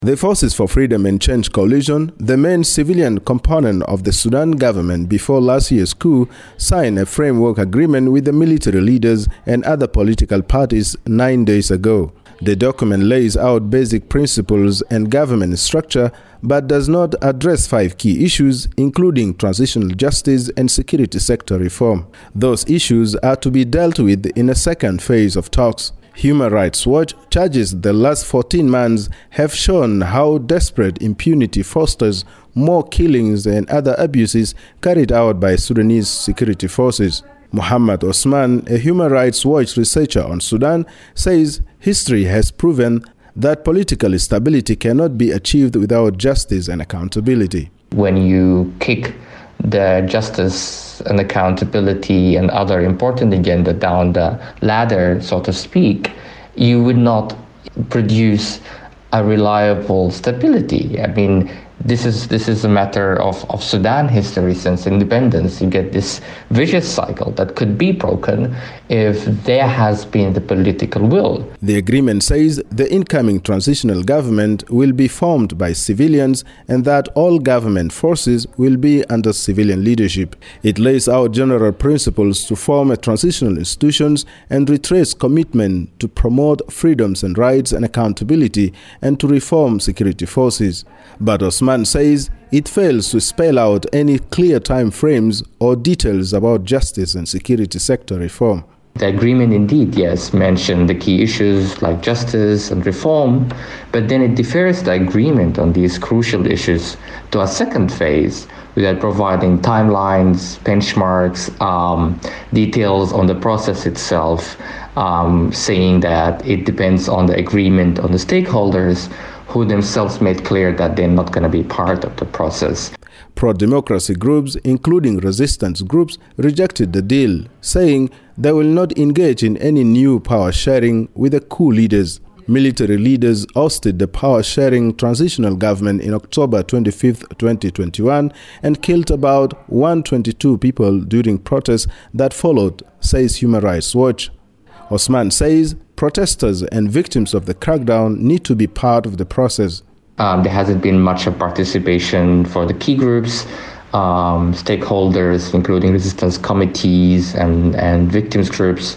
The Forces for Freedom and Change coalition, the main civilian component of the Sudan government before last year's coup, signed a framework agreement with the military leaders and other political parties 9 days ago. The document lays out basic principles and government structure, but does not address 5 key issues, including transitional justice and security sector reform. Those issues are to be dealt with in a second phase of talks. Human Rights Watch charges the last 14 months have shown how desperate impunity fosters more killings and other abuses carried out by Sudanese security forces. Muhammad Osman, a Human Rights Watch researcher on Sudan, says history has proven that political stability cannot be achieved without justice and accountability. When you kick the justice and accountability and other important agenda down the ladder, so to speak, you would not produce a reliable stability. I mean, this is a matter of Sudan history since independence. You get this vicious cycle that could be broken if there has been the political will. The agreement says the incoming transitional government will be formed by civilians and that all government forces will be under civilian leadership. It lays out general principles to form a transitional institutions and retrace commitment to promote freedoms and rights and accountability and to reform security forces. But Osman says it fails to spell out any clear time frames or details about justice and security sector reform. The agreement indeed, yes, mentioned the key issues like justice and reform, but then it defers the agreement on these crucial issues to a second phase without providing timelines, benchmarks, details on the process itself, saying that it depends on the agreement on the stakeholders who themselves made clear that they're not going to be part of the process. Pro-democracy groups, including resistance groups, rejected the deal, saying they will not engage in any new power sharing with the coup leaders. Military leaders ousted the power-sharing transitional government in October 25, 2021 and killed about 122 people during protests that followed, says Human Rights Watch. Osman says protesters and victims of the crackdown need to be part of the process. There hasn't been much of participation for the key groups, stakeholders, including resistance committees and victims groups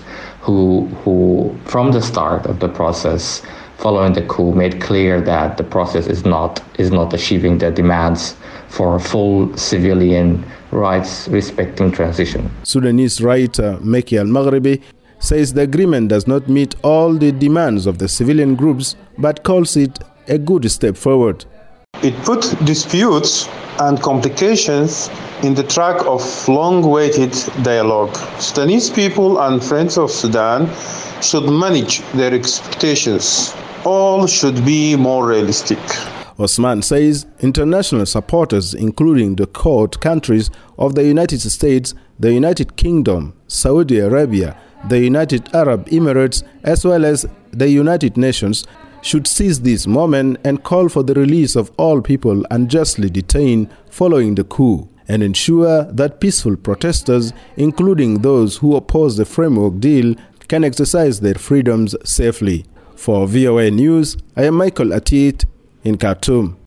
who from the start of the process following the coup made clear that the process is not achieving the demands for a full civilian rights respecting transition. Sudanese writer Meki Al-Maghribi says the agreement does not meet all the demands of the civilian groups but calls it a good step forward. It put disputes and complications in the track of long-awaited dialogue. Sudanese people and friends of Sudan should manage their expectations. All should be more realistic. Osman says international supporters, including the court countries of the United States, the United Kingdom, Saudi Arabia, the United Arab Emirates, as well as the United Nations, should seize this moment and call for the release of all people unjustly detained following the coup and ensure that peaceful protesters, including those who oppose the framework deal, can exercise their freedoms safely. For VOA News, I am Michael Atit in Khartoum.